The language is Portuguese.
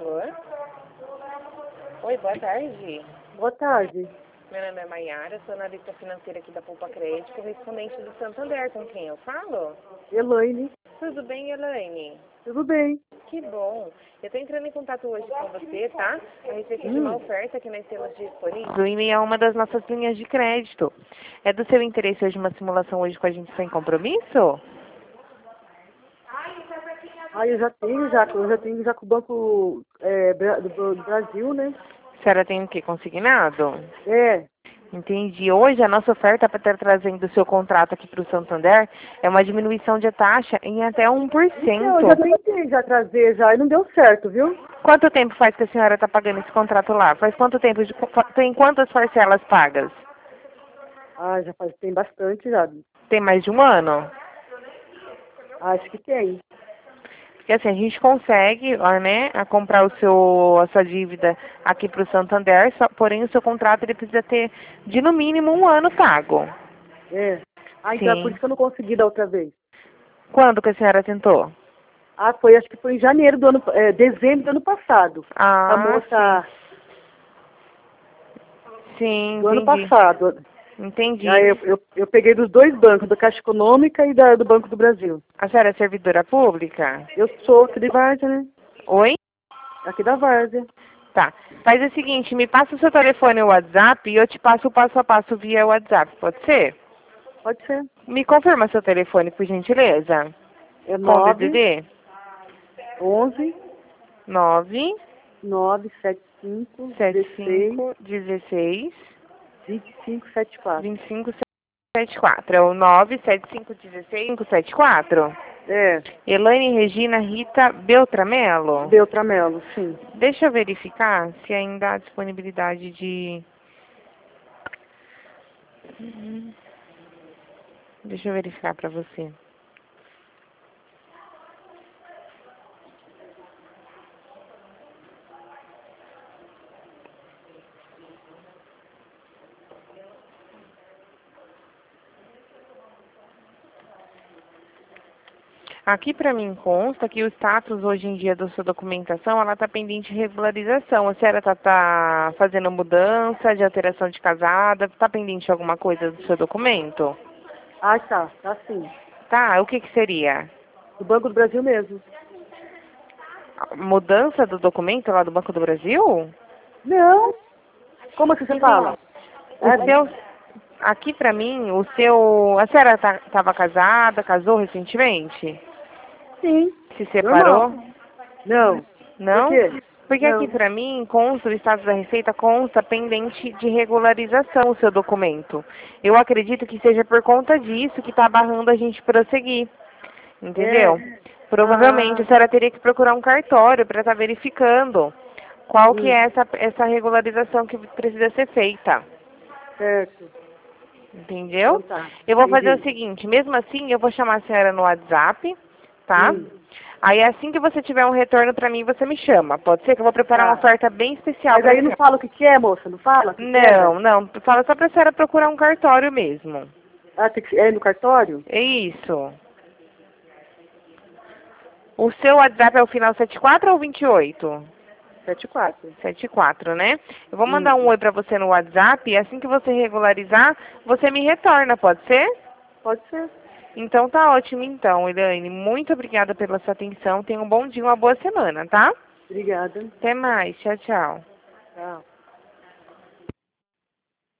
favor. Oi, boa tarde. Boa tarde. Meu nome é Maiara, sou analista financeira aqui da Poupa Crédito, correspondente do Santander, com quem eu falo? Elaine. Tudo bem, Elaine? Tudo bem. Que bom. Eu estou entrando em contato hoje com você, tá? A respeito de uma oferta que nós temos disponível em uma das nossas linhas de crédito. É do seu interesse hoje uma simulação hoje com a gente sem compromisso? Eu já tenho com o Banco do Brasil, né? A senhora tem o quê? Consignado? É. Entendi. Hoje a nossa oferta para estar trazendo o seu contrato aqui para o Santander é uma diminuição de taxa em até 1%. Então, eu já tentei trazer e não deu certo, viu? Quanto tempo faz que a senhora está pagando esse contrato lá? Faz quanto tempo? Tem quantas parcelas pagas? Tem bastante já. Tem mais de um ano? Acho que tem. Porque assim, a gente consegue, né, a comprar a sua dívida aqui para o Santander, porém o seu contrato ele precisa ter de no mínimo um ano pago. É. Então é por Sim. isso que eu não consegui da outra vez. Quando que a senhora tentou? Acho que foi em dezembro do ano passado. A moça Sim, do ano entendi. passado. Entendi. Aí eu peguei dos dois bancos, da Caixa Econômica e do Banco do Brasil. A senhora é servidora pública? Eu sou aqui de Várzea, né? Oi? Aqui da Várzea. Tá. Faz o seguinte, me passa o seu telefone e o WhatsApp e eu te passo o passo a passo via WhatsApp, pode ser? Pode ser. Me confirma seu telefone, por gentileza. É Com DDD? 11 9 975 75 16 2574. 2574. É o 975 16 574? É. Elaine Regina Rita Beltramelo? Beltramelo, sim. Deixa eu verificar se ainda há disponibilidade de... Deixa eu verificar para você. Aqui para mim consta que o status hoje em dia da sua documentação, ela está pendente de regularização. A senhora tá fazendo mudança de alteração de casada? Está pendente de alguma coisa do seu documento? Tá sim. Tá, o que que seria? Do Banco do Brasil mesmo. Mudança do documento lá do Banco do Brasil? Não. Como assim você fala? Aqui para mim, a senhora estava casada, casou recentemente? Sim. Se separou? Normal. Não. Não? Por quê? Porque Não. aqui para mim consta, o status da Receita consta pendente de regularização o seu documento. Eu acredito que seja por conta disso que está barrando a gente prosseguir. Entendeu? Provavelmente a senhora teria que procurar um cartório para estar verificando qual que é essa regularização que precisa ser feita. Certo. Entendeu? Então tá. Eu vou fazer o seguinte, mesmo assim eu vou chamar a senhora no WhatsApp, tá? Aí assim que você tiver um retorno pra mim, você me chama. Pode ser que eu vou preparar uma oferta bem especial. Mas aí não fala o que é, moça? Não fala? Não. Fala só pra senhora procurar um cartório mesmo. Tem que ir no cartório? É isso. O seu WhatsApp é o final 74 ou 28? 74. 74, né? Eu vou mandar um oi pra você no WhatsApp e assim que você regularizar, você me retorna, pode ser? Pode ser. Então tá ótimo então, Elaine. Muito obrigada pela sua atenção. Tenha um bom dia, uma boa semana, tá? Obrigada. Até mais. Tchau, tchau. Tchau.